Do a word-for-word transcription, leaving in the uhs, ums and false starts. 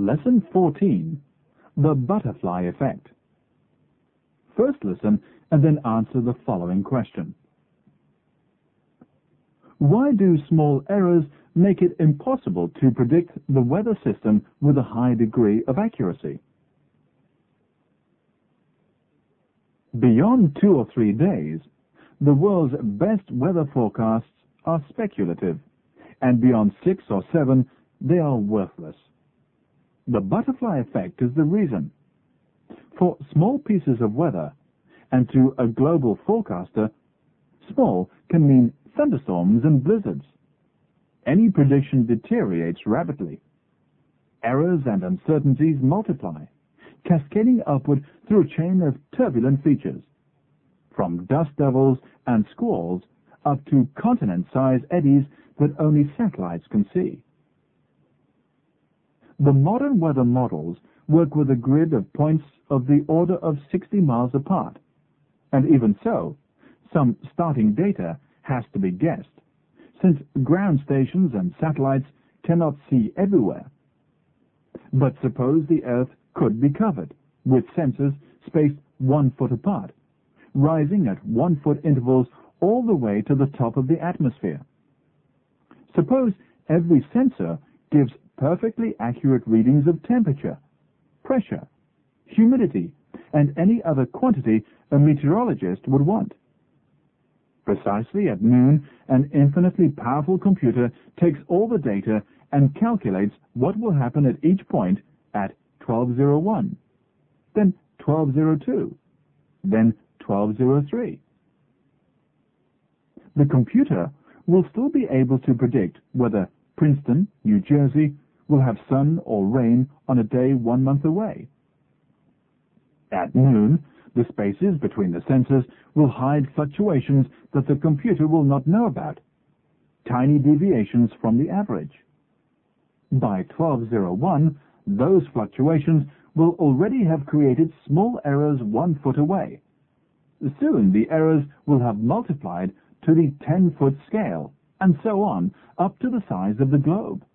Lesson fourteen. The Butterfly Effect. First listen and then answer the following question. Why do small errors make it impossible to predict the weather system with a high degree of accuracy? Beyond two or three days, the world's best weather forecasts are speculative, and beyond six or seven, they are worthless. The butterfly effect is the reason. For small pieces of weather, and to a global forecaster, small can mean thunderstorms and blizzards. Any prediction deteriorates rapidly. Errors and uncertainties multiply, cascading upward through a chain of turbulent features, from dust devils and squalls up to continent-sized eddies that only satellites can see. The modern weather models work with a grid of points of the order of sixty miles apart, and even so, some starting data has to be guessed, since ground stations and satellites cannot see everywhere. But suppose the Earth could be covered, with sensors spaced one foot apart, rising at one-foot intervals all the way to the top of the atmosphere. Suppose every sensor gives perfectly accurate readings of temperature, pressure, humidity, and any other quantity a meteorologist would want. Precisely at noon, an infinitely powerful computer takes all the data and calculates what will happen at each point at twelve oh one, then twelve oh two, then twelve oh three. The computer will still be able to predict whether Princeton, New Jersey, will have sun or rain on a day one month away. At noon, the spaces between the sensors will hide fluctuations that the computer will not know about, tiny deviations from the average. By twelve oh one, those fluctuations will already have created small errors one foot away. Soon the errors will have multiplied to the ten-foot scale, and so on, up to the size of the globe.